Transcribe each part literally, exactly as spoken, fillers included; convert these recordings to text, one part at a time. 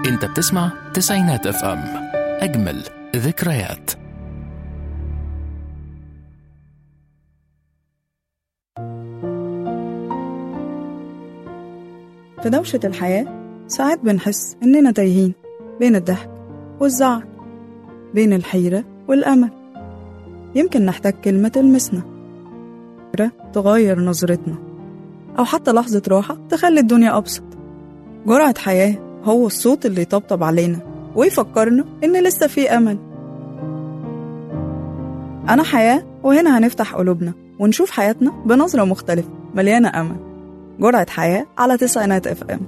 انت بتسمع تسعينات اف ام، اجمل ذكريات. في دوشة الحياة ساعات بنحس إننا تايهين بين الضحك والزعل، بين الحيرة والأمل. يمكن نحتاج كلمة تلمسنا، تغير نظرتنا، أو حتى لحظة راحة تخلي الدنيا أبسط. جرعة حياة هو الصوت اللي يطبطب علينا ويفكرنا إن لسه في أمل. أنا حياة، وهنا هنفتح قلوبنا ونشوف حياتنا بنظرة مختلفة مليانة أمل. جرعة حياة على تسعينات اف ام.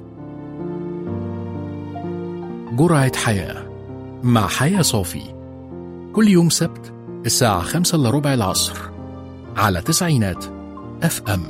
جرعة حياة مع حياة صافي، كل يوم سبت الساعة خمسة إلا ربع العصر على تسعينات اف ام.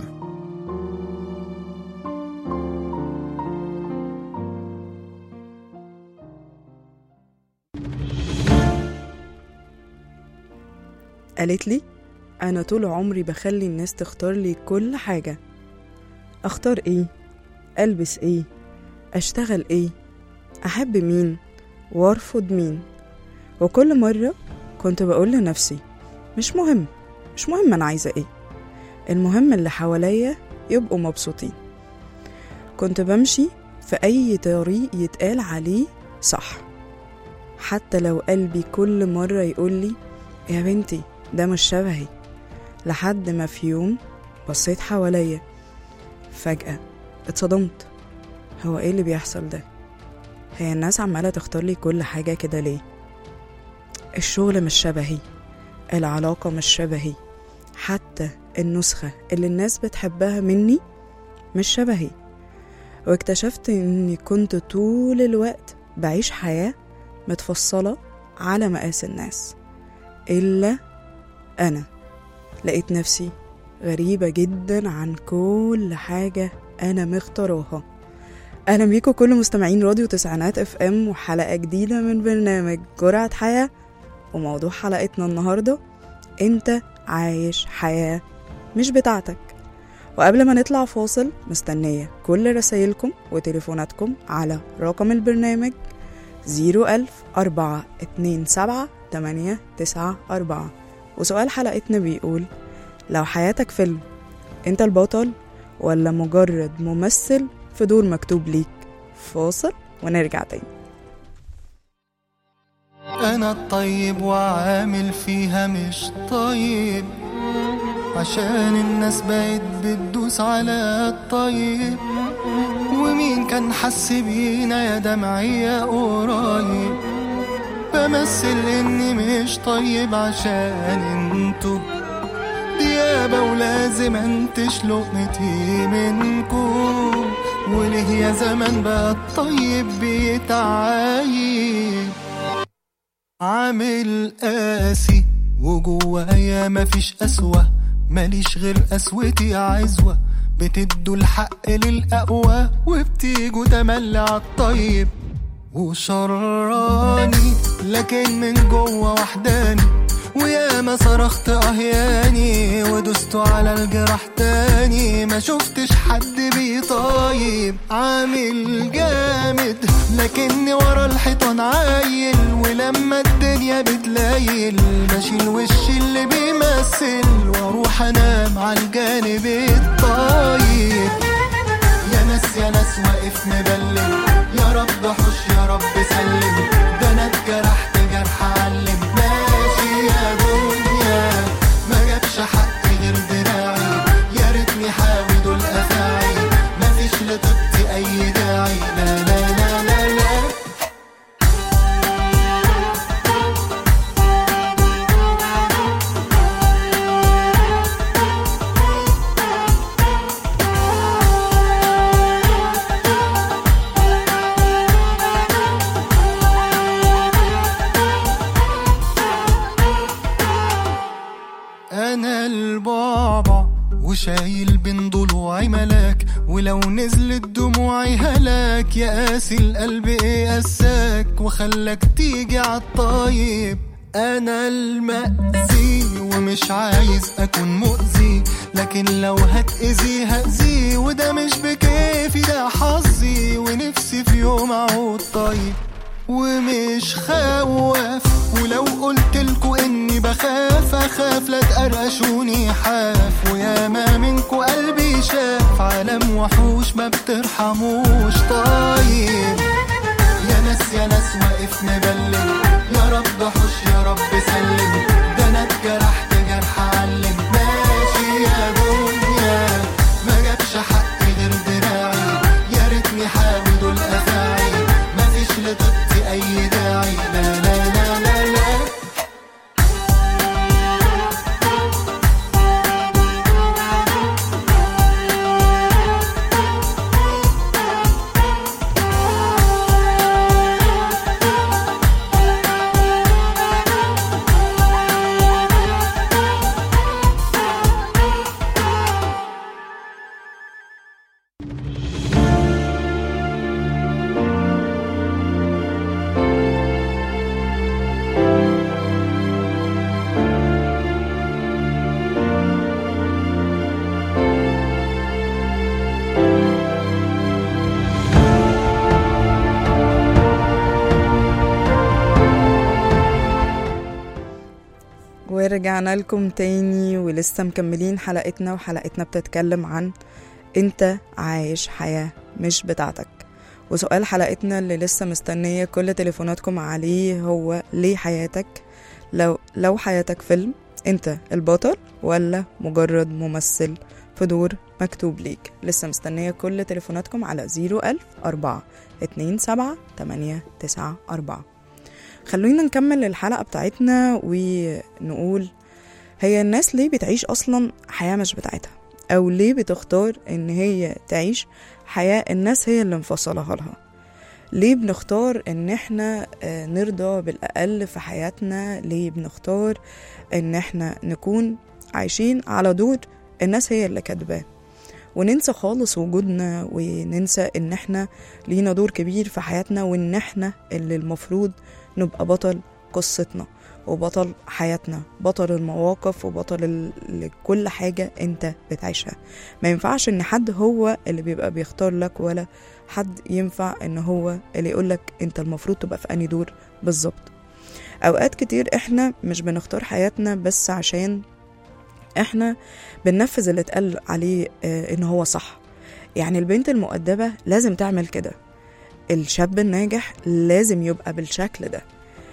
قالت لي أنا طول عمري بخلي الناس تختار لي كل حاجة. أختار إيه؟ ألبس إيه؟ أشتغل إيه؟ أحب مين؟ وأرفض مين؟ وكل مرة كنت بقول لنفسي مش مهم، مش مهم أنا عايزة إيه، المهم اللي حواليا يبقوا مبسوطين. كنت بمشي في أي طريق يتقال عليه صح، حتى لو قلبي كل مرة يقولي يا بنتي ده مش شبهي. لحد ما في يوم بصيت حواليا، فجأة اتصدمت. هو ايه اللي بيحصل ده؟ هي الناس عمالة تختار لي كل حاجة كده ليه؟ الشغل مش شبهي، العلاقة مش شبهي، حتى النسخة اللي الناس بتحبها مني مش شبهي. واكتشفت اني كنت طول الوقت بعيش حياة متفصلة على مقاس الناس إلا أنا. لقيت نفسي غريبة جدا عن كل حاجة أنا مختارها. أهلا بيكم كل مستمعين راديو تسعينات اف ام، وحلقة جديدة من برنامج جرعة حياة. وموضوع حلقتنا النهاردة انت عايش حياة مش بتاعتك. وقبل ما نطلع فاصل مستنية كل رسائلكم وتليفوناتكم على رقم البرنامج زيرو ألف أربعة اتنين سبعة تمانية تسعة أربعة. وسؤال حلقتنا بيقول لو حياتك فيلم، انت البطل ولا مجرد ممثل في دور مكتوب ليك؟ فاصل ونرجع تاني. أنا الطيب وعامل فيها مش طيب، عشان الناس بقت بتدوس على الطيب. ومين كان حس بينا يا دمعية قريب؟ بمثل إني مش طيب عشان انتو ديابة، ولازم انتش لقمتي منكو. وليه يا زمان بقى الطيب بيتعايب؟ عامل قاسي وجوايا مفيش قسوة، ماليش غير قسوتي عزوة. بتدوا الحق للأقوى وبتيجوا تملي عالطيب وشراني، لكن من جوا وحداني. ويا ما صرخت اهياني ودستوا على الجرح تاني، ما شفتش حد بيطايب. عامل جامد لكني ورا الحيطان عايل، ولما الدنيا بتلايل بشيل وش اللي بيمثل واروح انام عالجانب الطايب. يا ناس يا ناس واقف مبلم، يا رب حش يا رب سلم. ده انا اتجرحت جرح علم، ماشي يا دنيا ما جابش حق غير دراعي. يا ريتني حاوي دول افاعي، مفيش لطبتي اي داعي. لا لا لا لا لا. أنا البابا وشايل بين ضلوعي ملاك، ولو نزلت دموعي هلاك. يا قاسي القلب ايه قساك وخلاك تيجي عالطيب؟ أنا المأذي ومش عايز أكون مؤذي، لكن لو هتأذي هأذي. وده مش بكيفي ده حظي، ونفسي في يوم أعود طيب. بتخوف، ولو قلتلكوا اني بخاف اخاف لا تقرقشوني حاف، وياما منكوا قلبي شاف عالم وحوش ما بترحموش. طيب يا ناس يا ناس واقف مبلم، يا رب حش يا رب سلم، ده انا اتجرحت جرح علم. ماشي يا دنيا ما جابش حق غير دراعي، يا ريتني حاول دول افاعي، مفيش لطبتي اي داعي. لا لا لا لا لا ورجعنا لكم تاني ولسه مكملين حلقتنا، وحلقتنا بتتكلم عن انت عايش حياة مش بتاعتك. وسؤال حلقتنا اللي لسه مستنية كل تليفوناتكم عليه هو ليه حياتك؟ لو, لو حياتك فيلم انت البطل ولا مجرد ممثل في دور مكتوب ليك؟ لسه مستنية كل تليفوناتكم على زيرو ألف أربعة اتنين سبعة تمانية تسعة أربعة. خلونا نكمل الحلقة بتاعتنا ونقول هي الناس ليه بتعيش أصلا حياة مش بتاعتها، أو ليه بتختار إن هي تعيش حياة الناس هي اللي مفصلها لها؟ ليه بنختار إن احنا نرضى بالأقل في حياتنا؟ ليه بنختار إن احنا نكون عايشين على دور الناس هي اللي كاتباه، وننسى خالص وجودنا، وننسى إن احنا لينا دور كبير في حياتنا، وإن احنا اللي المفروض نبقى بطل قصتنا وبطل حياتنا، بطل المواقف وبطل كل حاجة انت بتعيشها. ما ينفعش ان حد هو اللي بيبقى بيختار لك، ولا حد ينفع ان هو اللي يقولك انت المفروض تبقى في انهي دور بالظبط. اوقات كتير احنا مش بنختار حياتنا بس عشان احنا بننفذ اللي اتقال عليه اه ان هو صح. يعني البنت المؤدبة لازم تعمل كده، الشاب الناجح لازم يبقى بالشكل ده،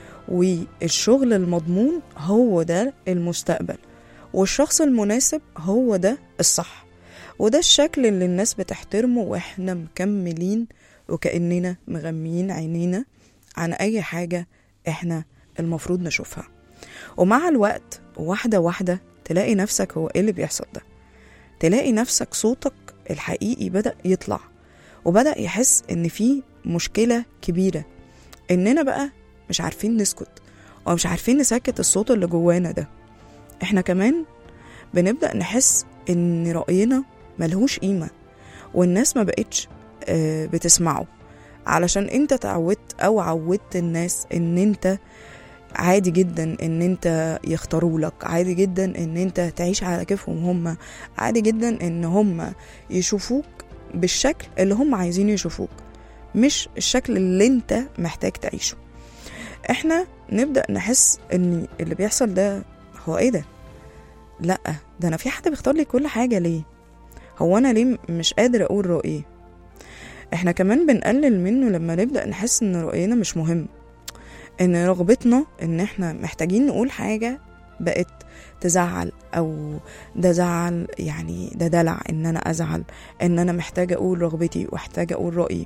والشغل المضمون هو ده المستقبل، والشخص المناسب هو ده الصح، وده الشكل اللي الناس بتحترمه، واحنا مكملين وكأننا مغميين عينينا عن اي حاجة احنا المفروض نشوفها. ومع الوقت واحدة واحدة تلاقي نفسك هو ايه اللي بيحصل ده، تلاقي نفسك صوتك الحقيقي بدأ يطلع، وبدأ يحس ان في مشكلة كبيرة، اننا بقى مش عارفين نسكت ومش عارفين نسكت الصوت اللي جوانا ده. احنا كمان بنبدأ نحس ان رأينا ملهوش قيمة، والناس ما بقتش اه بتسمعه، علشان انت تعودت او عودت الناس ان انت عادي جدا ان انت يختاروا لك، عادي جدا ان انت تعيش على كيفهم هم، عادي جدا ان هم يشوفوك بالشكل اللي هم عايزين يشوفوك، مش الشكل اللي انت محتاج تعيشه. احنا نبدأ نحس ان اللي بيحصل ده هو ايه ده؟ لا، ده انا في حد بيختار لي كل حاجة ليه؟ هو انا ليه مش قادر اقول رأيي؟ احنا كمان بنقلل منه لما نبدأ نحس ان رأينا مش مهم، ان رغبتنا ان احنا محتاجين نقول حاجة بقت تزعل، او ده زعل يعني ده دلع ان انا ازعل، ان انا محتاجة اقول رغبتي ومحتاجة اقول رأيي.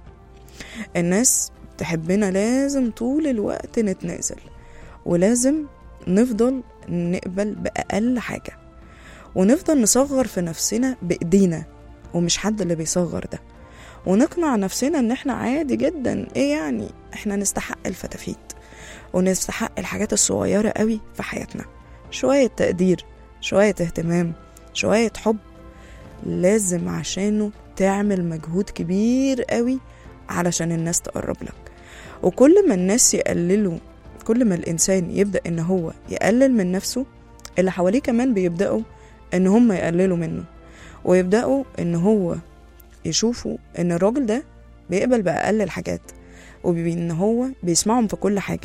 الناس تحبنا لازم طول الوقت نتنازل، ولازم نفضل نقبل بأقل حاجة، ونفضل نصغر في نفسنا بإيدينا، ومش حد اللي بيصغر ده، ونقنع نفسنا ان احنا عادي جدا، ايه يعني احنا نستحق الفتافيت ونستحق الحاجات الصغيرة قوي في حياتنا، شوية تقدير، شوية اهتمام، شوية حب، لازم عشانه تعمل مجهود كبير قوي علشان الناس تقرب لك. وكل ما الناس يقللوا، كل ما الإنسان يبدأ إن هو يقلل من نفسه، اللي حواليه كمان بيبدأوا إن هم يقللوا منه، ويبدأوا إن هو يشوفوا إن الراجل ده بيقبل بأقل الحاجات، وإن هو بيسمعهم في كل حاجة،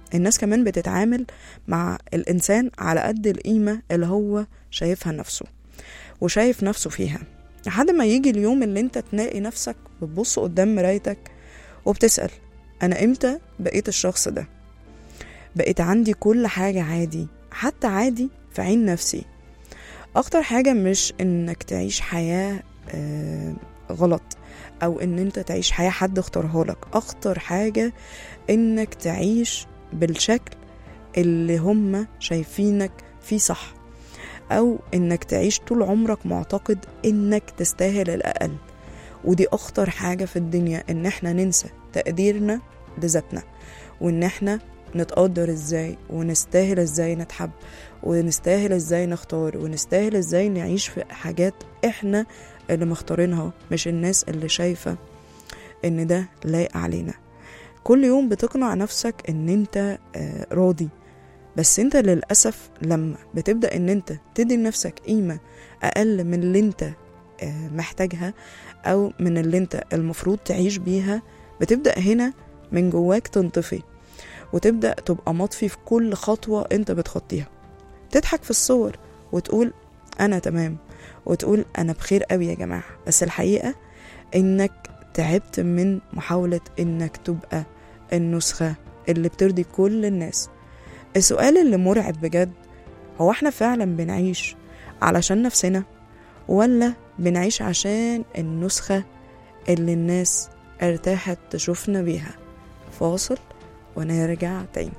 الناس كمان بتتعامل مع الإنسان على قد القيمة اللي هو شايفها نفسه وشايف نفسه فيها، لحد ما يجي اليوم اللي انت تلاقي نفسك بتبص قدام مرايتك وبتسأل أنا إمتى بقيت الشخص ده؟ بقيت عندي كل حاجة عادي، حتى عادي في عين نفسي. أكتر حاجة مش إنك تعيش حياة آه غلط أو إن انت تعيش حياة حد اختارها لك، أكتر حاجة إنك تعيش بالشكل اللي هم شايفينك فيه صح، أو إنك تعيش طول عمرك معتقد إنك تستاهل الأقل. ودي أخطر حاجة في الدنيا، إن احنا ننسى تقديرنا لذاتنا، وإن احنا نتقدر ازاي ونستاهل ازاي نتحب ونستاهل ازاي نختار ونستاهل ازاي نعيش في حاجات احنا اللي مختارينها، مش الناس اللي شايفة ان ده لايق علينا. كل يوم بتقنع نفسك ان انت آه راضي، بس انت للأسف لما بتبدأ ان انت تدي لنفسك قيمة اقل من اللي انت آه محتاجها او من اللي انت المفروض تعيش بيها، بتبدأ هنا من جواك تنطفي، وتبدأ تبقى مطفي في كل خطوة انت بتخطيها. تضحك في الصور وتقول انا تمام، وتقول انا بخير قوي يا جماعة، بس الحقيقة انك تعبت من محاولة انك تبقى النسخة اللي بترضي كل الناس. السؤال اللي مرعب بجد، هو احنا فعلا بنعيش علشان نفسنا ولا بنعيش عشان النسخة اللي الناس ارتاحت تشوفنا بيها؟ فاصل ونرجع تاني.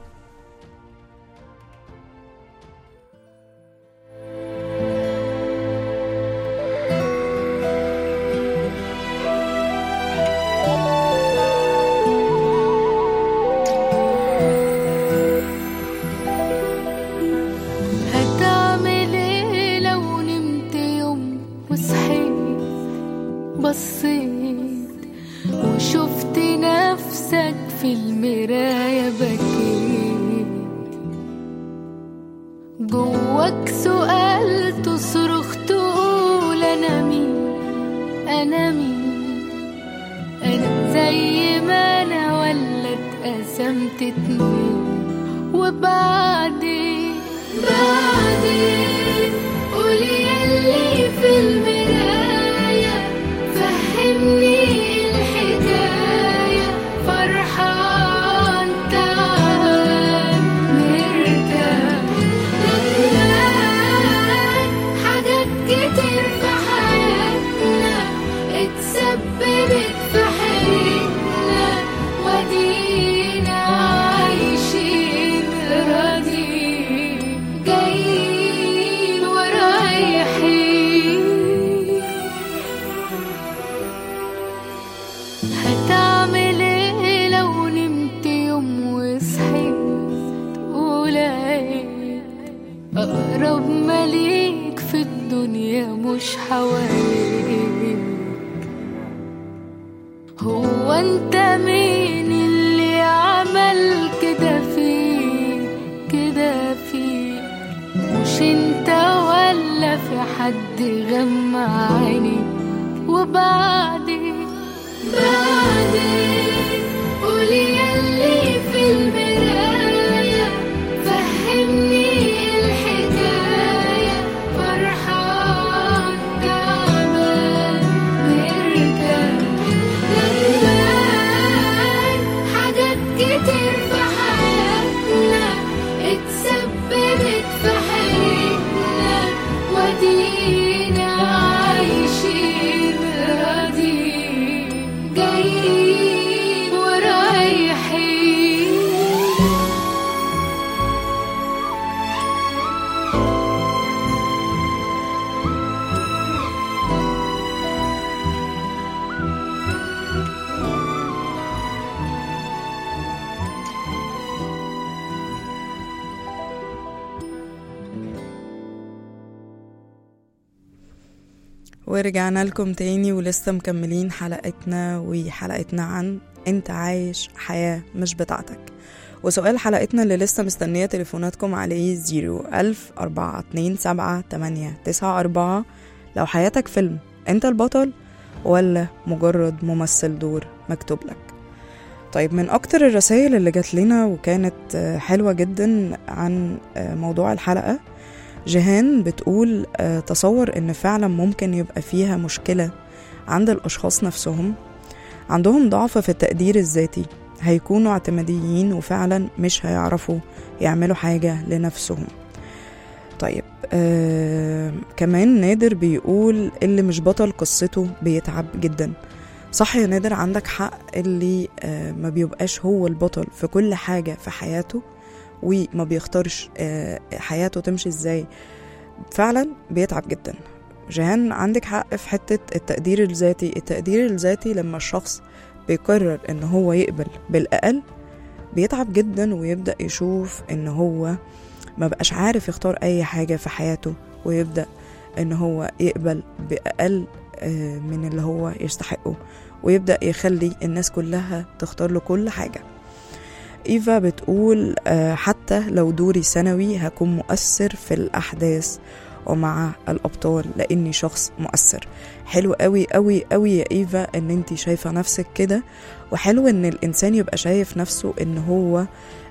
هتعمل ايه لو نمت يوم وصحيت بصيت وشفت نفسك في المراية بكيت، جواك سؤال تصرخ تقول أنا مين أنا مين أنا زي ما أنا ولا اتقسمت اتنين؟ وبعدين بعدين قولي ياللي في المراية فهمني الحكاية، فرحان تعبان مرتاح ندمان، حاجات كتير في حياتنا اتسببت في حياتنا، ودينا عايشين راضيين جايين ورايحين. هتعمل ايه لو نمت يوم وصحيت ولقيت اقرب مليك في الدنيا مش حواليك؟ هو انت مين اللي عمل كده فيك كده فيك؟ مش انت ولا في حد غمى عينيك؟ وبعدين بعدين قولي ياللي في المراية فهمني الحكاية، فرحان تعبان مرتاح ندمان، حاجات كتير في حياتنا اتسببت في حياتنا، ودينا عايشين راضيين جايين ورايحين. ورجعنا لكم تاني ولسه مكملين حلقتنا، وحلقتنا عن انت عايش حياة مش بتاعتك. وسؤال حلقتنا اللي لسه مستنية تليفوناتكم عليه زيرو ألف أربعة اتنين سبعة تمانية تسعة أربعة. لو حياتك فيلم انت البطل ولا مجرد ممثل دور مكتوب لك؟ طيب من أكتر الرسائل اللي جات لنا وكانت حلوة جدا عن موضوع الحلقة، جيهان بتقول تصور إن فعلا ممكن يبقى فيها مشكلة عند الأشخاص نفسهم، عندهم ضعف في التقدير الذاتي، هيكونوا اعتماديين وفعلا مش هيعرفوا يعملوا حاجة لنفسهم. طيب آه كمان نادر بيقول اللي مش بطل قصته بيتعب جدا. صح يا نادر، عندك حق، اللي آه ما بيبقاش هو البطل في كل حاجة في حياته وما بيختارش آه حياته تمشي ازاي فعلا بيتعب جدا. جيهان عندك حق في حتة التقدير الذاتي. التقدير الذاتي لما الشخص بيقرر ان هو يقبل بالأقل بيتعب جدا ويبدأ يشوف ان هو ما بقاش عارف يختار اي حاجة في حياته، ويبدأ ان هو يقبل بأقل من اللي هو يستحقه، ويبدأ يخلي الناس كلها تختار له كل حاجة. إيفا بتقول حتى لو دوري ثانوي هكون مؤثر في الأحداث ومع الأبطال لأني شخص مؤثر. حلو قوي قوي قوي يا إيفا ان انتي شايفة نفسك كده، وحلو ان الإنسان يبقى شايف نفسه ان هو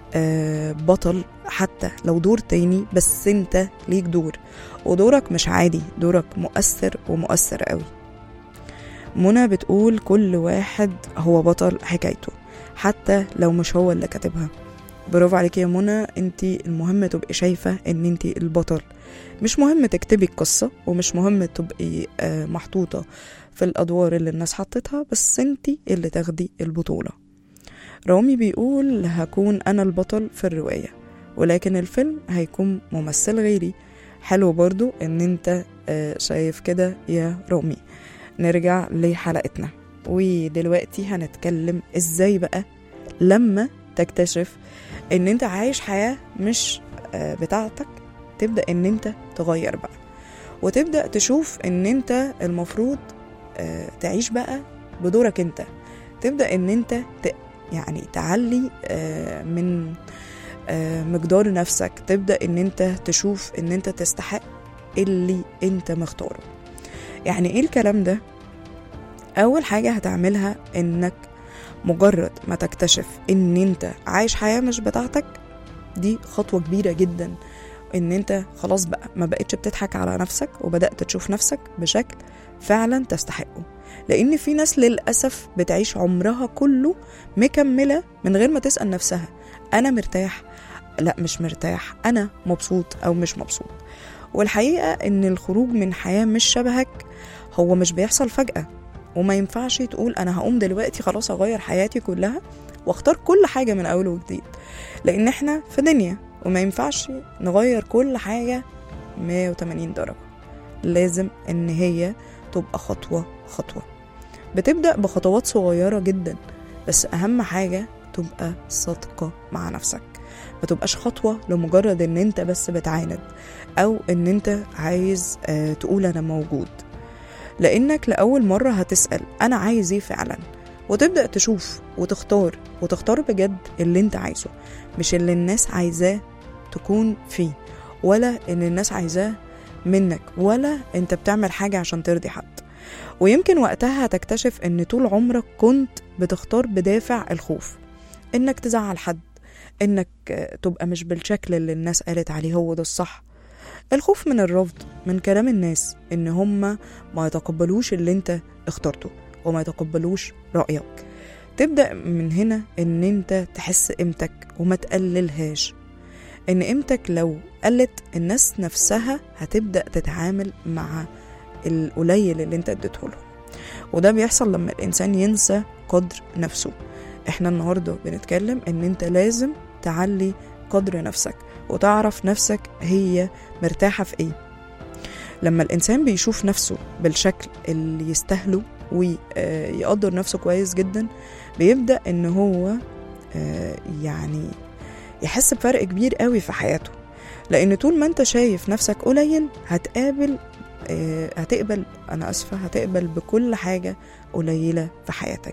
بطل حتى لو دور تاني، بس انت ليك دور ودورك مش عادي، دورك مؤثر ومؤثر قوي. منى بتقول كل واحد هو بطل حكايته حتى لو مش هو اللي كاتبها. برافو عليك يا منى، انتي المهم تبقي شايفة ان انتي البطل، مش مهم تكتبي القصة ومش مهم تبقي محطوطة في الأدوار اللي الناس حطتها، بس انتي اللي تاخدي البطولة. رامي بيقول هكون أنا البطل في الرواية ولكن الفيلم هيكون ممثل غيري. حلو برضو ان انت شايف كده يا رامي. نرجع لحلقتنا، ودلوقتي هنتكلم ازاي بقى لما تكتشف ان انت عايش حياة مش بتاعتك تبدأ ان انت تغير بقى، وتبدأ تشوف ان انت المفروض تعيش بقى بدورك انت، تبدأ ان انت ت... يعني تعلي من مقدار نفسك، تبدأ ان انت تشوف ان انت تستحق اللي انت مختاره. يعني ايه الكلام ده؟ اول حاجة هتعملها انك مجرد ما تكتشف ان انت عايش حياة مش بتاعتك، دي خطوة كبيرة جدا، ان انت خلاص بقى ما بقتش بتضحك على نفسك وبدأت تشوف نفسك بشكل فعلا تستحقه. لان في ناس للأسف بتعيش عمرها كله مكملة من غير ما تسأل نفسها انا مرتاح؟ لا مش مرتاح، انا مبسوط او مش مبسوط. والحقيقة ان الخروج من حياة مش شبهك هو مش بيحصل فجأة، وما ينفعش تقول انا هقوم دلوقتي خلاص اغير حياتي كلها واختار كل حاجة من اول وجديد، لان احنا في دنيا وما ينفعش نغير كل حاجة مية وتمانين درجة. لازم ان هي تبقى خطوة خطوة، بتبدأ بخطوات صغيرة جدا، بس اهم حاجة تبقى صادقة مع نفسك، ما تبقاش خطوة لمجرد ان انت بس بتعاند او ان انت عايز اه تقول انا موجود، لانك لأول مرة هتسأل انا عايز ايه فعلا، وتبدأ تشوف وتختار وتختار بجد اللي انت عايزه، مش اللي الناس عايزاه تكون فيه، ولا ان الناس عايزاه منك، ولا انت بتعمل حاجة عشان ترضي حد. ويمكن وقتها هتكتشف ان طول عمرك كنت بتختار بدافع الخوف، انك تزعل حد، انك تبقى مش بالشكل اللي الناس قالت عليه هو ده الصح، الخوف من الرفض، من كلام الناس ان هم ما يتقبلوش اللي انت اخترته وما يتقبلوش رأيك. تبدأ من هنا ان انت تحس قيمتك وما تقللهاش، ان قيمتك لو قلت الناس نفسها هتبدأ تتعامل مع القليل اللي انت اديته له، وده بيحصل لما الانسان ينسى قدر نفسه. احنا النهاردة بنتكلم ان انت لازم تعلي قدر نفسك وتعرف نفسك هي مرتاحة في ايه. لما الانسان بيشوف نفسه بالشكل اللي يستاهله ويقدر نفسه كويس جدا، بيبدأ ان هو يعني يحس بفرق كبير قوي في حياته، لان طول ما انت شايف نفسك قليل هتقابل هتقبل انا اسفة هتقبل بكل حاجة قليلة في حياتك،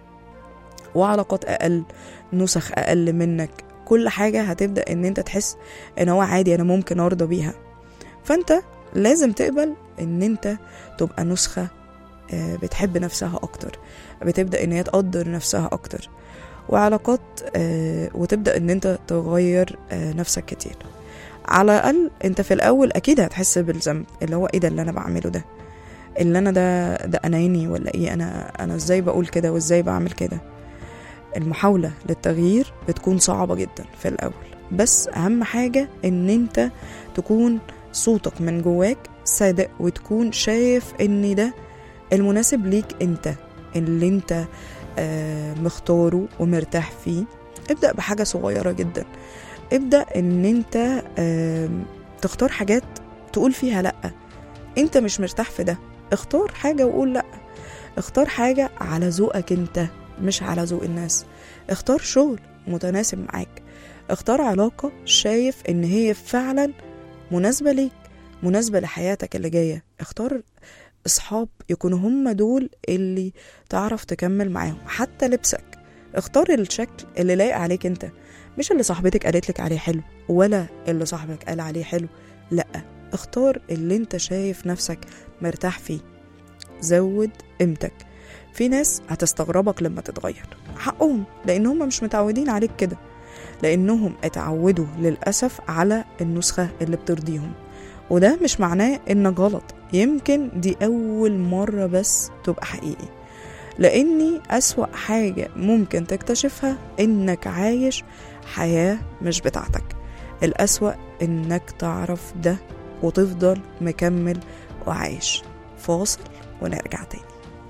وعلاقات اقل، نسخ اقل منك، كل حاجة هتبدأ ان انت تحس ان هو عادي انا ممكن ارضى بيها. فانت لازم تقبل ان انت تبقى نسخة بتحب نفسها اكتر، بتبدأ ان هي تقدر نفسها اكتر، وعلاقات آه وتبدأ ان انت تغير آه نفسك كتير. على الأقل انت في الأول أكيد هتحس بالذنب، اللي هو ايه ده اللي أنا بعمله ده، اللي أنا ده ده أناني ولا ايه، أنا أنا ازاي بقول كده وازاي بعمل كده. المحاولة للتغيير بتكون صعبة جدا في الأول، بس أهم حاجة ان انت تكون صوتك من جواك صادق، وتكون شايف ان ده المناسب ليك انت، اللي انت آه مختاره ومرتاح فيه. ابدأ بحاجة صغيرة جدا، ابدأ ان انت آه تختار حاجات تقول فيها لأ. انت مش مرتاح في ده، اختار حاجة وقول لأ. اختار حاجة على ذوقك انت مش على ذوق الناس. اختار شغل متناسب معاك، اختار علاقة شايف ان هي فعلا مناسبة ليك، مناسبة لحياتك اللي جاية. اختار اصحاب يكونوا هم دول اللي تعرف تكمل معاهم. حتى لبسك، اختار الشكل اللي لايق عليك انت، مش اللي صاحبتك قالت لك عليه حلو ولا اللي صاحبك قال عليه حلو، لا، اختار اللي انت شايف نفسك مرتاح فيه. زود قيمتك. في ناس هتستغربك لما تتغير، حقهم، لان هم مش متعودين عليك كده، لانهم اتعودوا للأسف على النسخة اللي بترضيهم. وده مش معناه انك غلط، يمكن دي اول مرة بس تبقى حقيقي. لاني اسوأ حاجة ممكن تكتشفها انك عايش حياة مش بتاعتك. الاسوأ انك تعرف ده وتفضل مكمل وعايش. فاصل ونرجع تاني.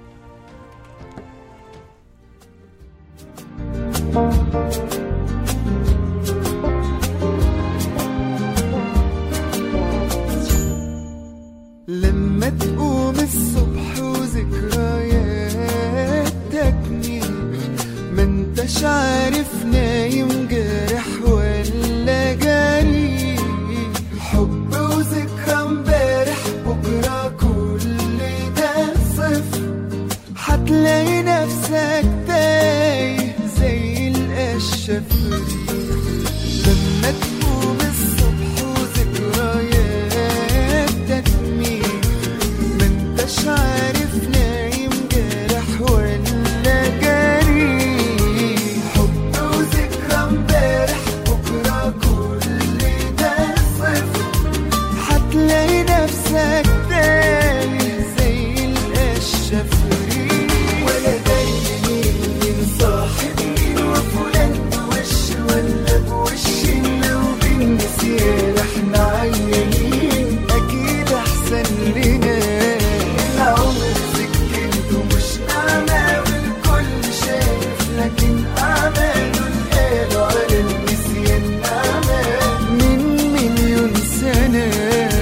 لما تقوم الصبح وذكرياتك ما انتش عارف نايم جارح ولا جري، حب وذكرى امبارح بكرة كل ده صفر، هتلاقي نفسك تايه زي القشة في ريح. لما تقوم الصبح وذكرياتك مش عارف نايم جارح ولا جري، حب وذكرى امبارح بكرة كل ده صفر، هتلاقي نفسك تايه زي القشة في ريح. ولا دايما مين صاحب مين وفلان بوش ولا بوش، لو بالنسيان احنا عيانين اكيد احسن لنا. لكن أعماله القالوا على النسيان أعمال من مليون سنة.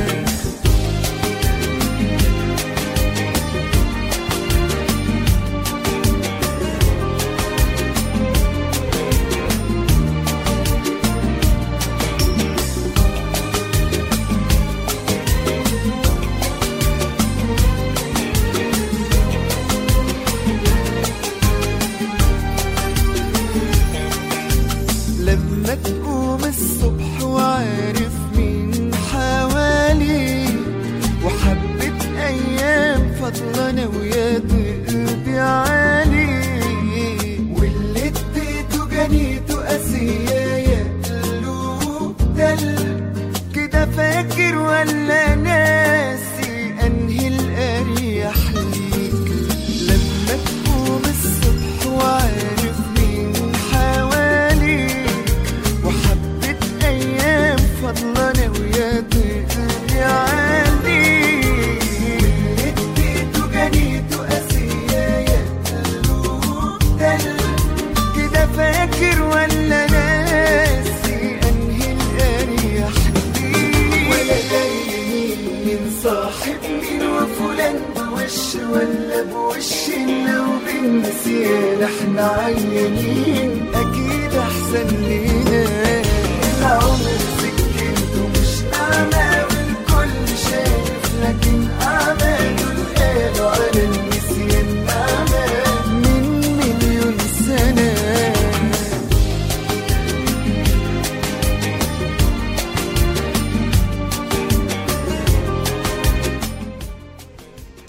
لما تقوم الصبح وعارف مين حوالي، وحبت أيام فضلة ناوية تقضي عليه، واللي اديته جنيته قاسية يقلوب دل كده. فاكر ولا ناسي أنهي الأريح ليك؟ لما تقوم الصبح وعارف مين حوالي، وحبت أيام فضلة ناوية تقضي عليه، واللي اديته جنيته قاسية يقلوب دل كده. فاكر ولا ناسي أنهي الأريح ليك؟ ولا دايما مين صاحب مين وفلان بوش ولا بوش، لو بالنسيان احنا عيانين اكيد احسن لينا. العمر سكنته مش اعمى والكل شايف، لكن اعماله القالوا على النسيان اعمال من مليون سنة.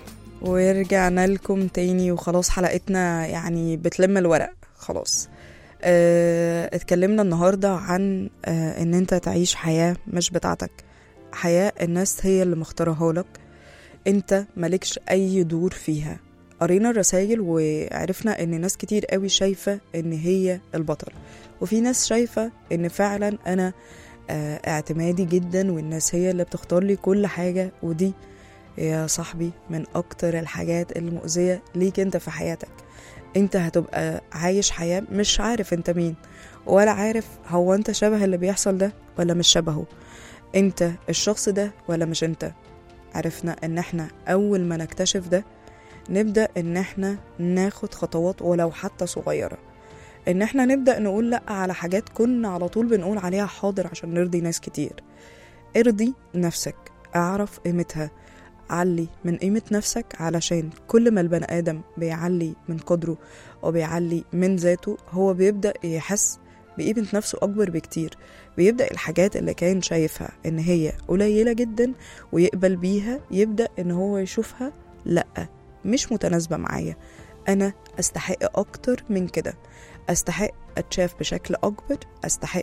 ورجعنا لكم تاني، وخلاص حلقتنا يعني بتلم الورق خلاص. اه اتكلمنا النهاردة عن اه ان انت تعيش حياة مش بتاعتك، حياة الناس هي اللي مختارها لك، انت مالكش اي دور فيها. قرينا الرسائل وعرفنا ان ناس كتير قوي شايفة ان هي البطل، وفي ناس شايفة ان فعلا انا اه اعتمادي جدا والناس هي اللي بتختار لي كل حاجة. ودي يا صاحبي من اكتر الحاجات المؤذية ليك انت في حياتك. انت هتبقى عايش حياة مش عارف انت مين، ولا عارف هو انت شبه اللي بيحصل ده ولا مش شبهه، انت الشخص ده ولا مش انت. عرفنا ان احنا اول ما نكتشف ده نبدأ ان احنا ناخد خطوات ولو حتى صغيرة، ان احنا نبدأ نقول لأ على حاجات كنا على طول بنقول عليها حاضر عشان نرضي ناس كتير. ارضي نفسك، اعرف قيمتها، علي من قيمة نفسك، علشان كل ما البني آدم بيعلي من قدره وبيعلي من ذاته هو بيبدأ يحس بقيمة نفسه أكبر بكتير. بيبدأ الحاجات اللي كان شايفها إن هي قليلة جدا ويقبل بيها يبدأ إن هو يشوفها لأ مش متناسبة معايا، أنا أستحق أكتر من كده، أستحق أتشاف بشكل أكبر، أستحق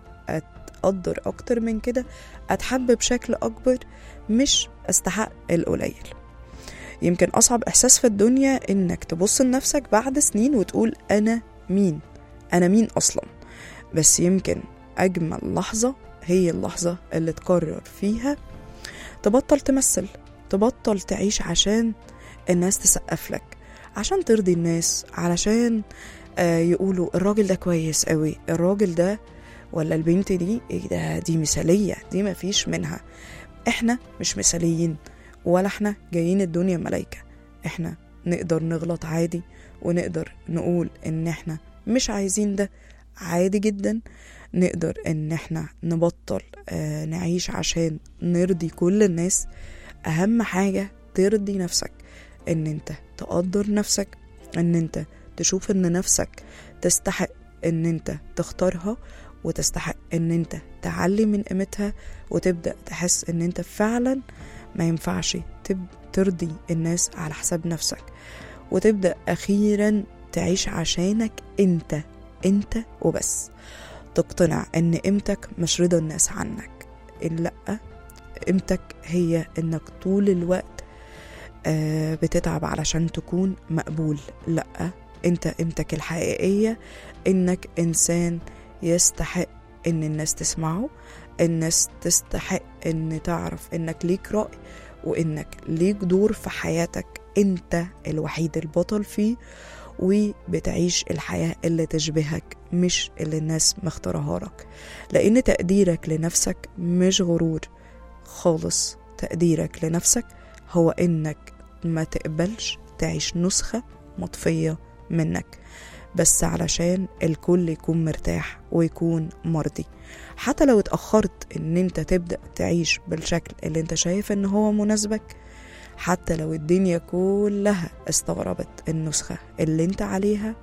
أتقدر أكتر من كده، أتحب بشكل أكبر، مش أستحق القليل. يمكن أصعب إحساس في الدنيا إنك تبص لنفسك بعد سنين وتقول أنا مين، أنا مين أصلا. بس يمكن أجمل لحظة هي اللحظة اللي تقرر فيها تبطل تمثل، تبطل تعيش عشان الناس تسقف لك، عشان ترضي الناس، علشان آه يقولوا الراجل ده كويس قوي، الراجل ده ولا البنت دي إيه ده، دي مثالية، دي ما فيش منها. احنا مش مثاليين ولا احنا جايين الدنيا ملايكة، احنا نقدر نغلط عادي، ونقدر نقول ان احنا مش عايزين ده عادي جدا. نقدر ان احنا نبطل آه نعيش عشان نرضي كل الناس. اهم حاجة ترضي نفسك، ان انت تقدر نفسك، ان انت تشوف ان نفسك تستحق ان انت تختارها، وتستحق ان انت تعلي من قيمتها، وتبدأ تحس ان انت فعلا ما ينفعش ترضي الناس على حساب نفسك، وتبدأ اخيرا تعيش عشانك انت انت وبس. تقتنع ان قيمتك مش رضا الناس عنك، ان لأ، قيمتك هي انك طول الوقت آه بتتعب علشان تكون مقبول. لأ، انت قيمتك الحقيقية انك انسان يستحق ان الناس تسمعه، الناس تستحق ان تعرف انك ليك رأي، وانك ليك دور في حياتك، انت الوحيد البطل فيه، وبتعيش الحياة اللي تشبهك مش اللي الناس مختارها لك. لان تقديرك لنفسك مش غرور خالص، تقديرك لنفسك هو انك ما تقبلش تعيش نسخة مطفية منك، بس علشان الكل يكون مرتاح ويكون مرضي. حتى لو اتأخرت ان انت تبدأ تعيش بالشكل اللي انت شايف ان هو مناسبك، حتى لو الدنيا كلها استغربت النسخة اللي انت عليها،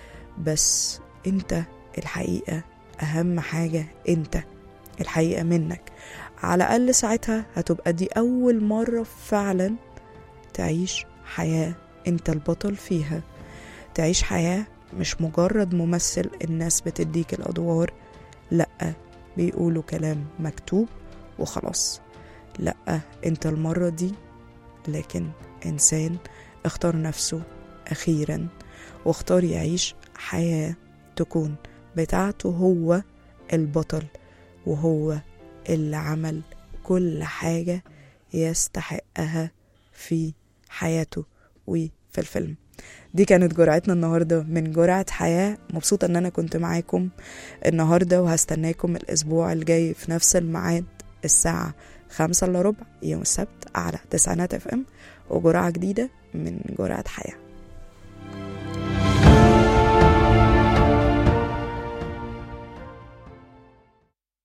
بس انت الحقيقة اهم حاجة، انت الحقيقة منك. على الأقل ساعتها هتبقى دي أول مرة فعلا تعيش حياة انت البطل فيها، تعيش حياة مش مجرد ممثل الناس بتديك الأدوار، لأ بيقولوا كلام مكتوب وخلاص. لأ، انت المرة دي لكن إنسان اختار نفسه أخيرا، واختار يعيش حياة تكون بتاعته هو البطل، وهو اللي عمل كل حاجة يستحقها في حياته وفي الفيلم. دي كانت جرعتنا النهاردة من جرعة حياة. مبسوطة ان انا كنت معاكم النهاردة، وهستناكم الاسبوع الجاي في نفس الميعاد الساعة خمسة الا ربع يوم السبت على تسعينات اف ام، وجرعة جديدة من جرعة حياة.